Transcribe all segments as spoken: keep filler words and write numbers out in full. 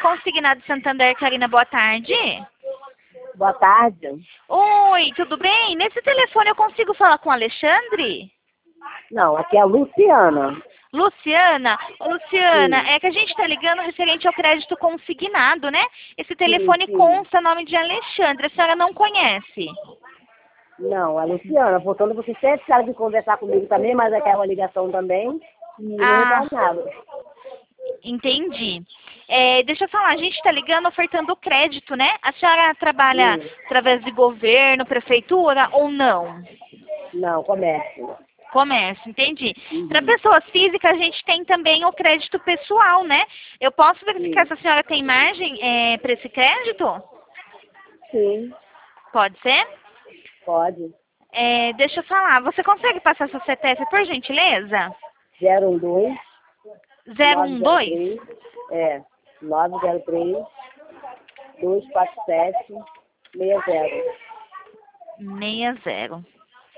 Consignado Santander, Karina, boa tarde. Boa tarde. Oi, tudo bem? Nesse telefone eu consigo falar com o Alexandre? Não, aqui é a Luciana. Luciana? Ô, Luciana, Sim. é que a gente está ligando referente ao crédito consignado, né? Esse telefone Sim, sim. consta nome de Alexandre, a senhora não conhece? Não, a Luciana. Portanto, você sempre ficaram de conversar comigo também, mas aqui é uma ligação também. E não Ah, retornaram. entendi. É, deixa eu falar, a gente está ligando ofertando crédito, né? A senhora trabalha Sim. através de governo, prefeitura ou não? Não, comércio. Comércio, entendi. Uhum. Para pessoas físicas, a gente tem também o crédito pessoal, né? Eu posso verificar Sim. se a senhora tem margem é, para esse crédito? Sim, Pode ser? pode. É, deixa eu falar, você consegue passar seu C P F, por gentileza? zero um dois, Zero nove um zero dois três, é, nove zero três, dois quatro sete, seis zero. seis zero.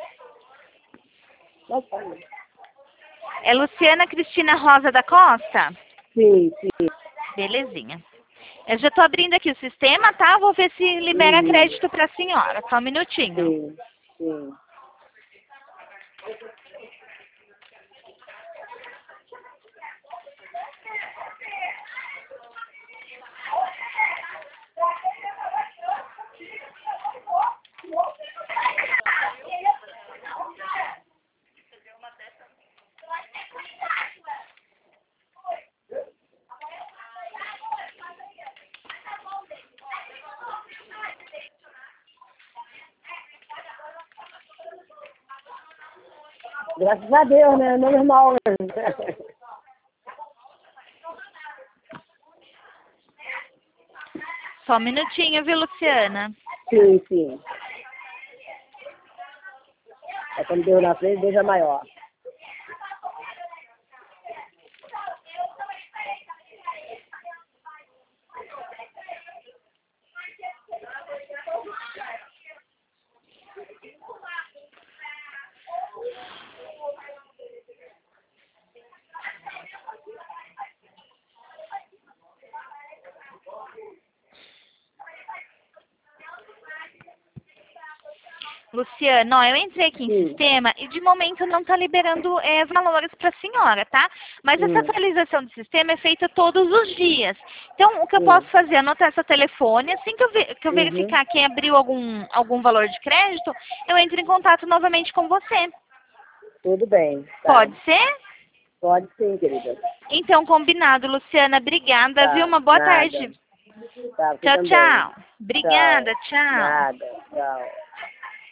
Pode falar. É Luciana Cristina Rosa da Costa? Sim, sim. Belezinha. Eu já estou abrindo aqui o sistema, tá? Vou ver se libera Uhum. crédito para a senhora. Só um minutinho. Sim, sim. Graças a Deus, né? Não normal. Só um minutinho, viu, Luciana? Sim, sim. É quando Deus na frente, Deus é maior. Luciana, ó, eu entrei aqui em Sim. sistema e de momento não está liberando é, valores para a senhora, tá? Mas essa Hum, atualização do sistema é feita todos os dias. Então, o que eu posso sim. fazer é anotar seu telefone. Assim que eu, ve- que eu Uhum. verificar quem abriu algum, algum valor de crédito, eu entro em contato novamente com você. Tudo bem. Tá. Pode ser? Pode sim, querida. Então, combinado, Luciana. Obrigada, viu? Tá. Uma boa Nada. tarde. Tá, você Tchau, também. tchau. Obrigada, Tchau. tchau. Nada. Tchau.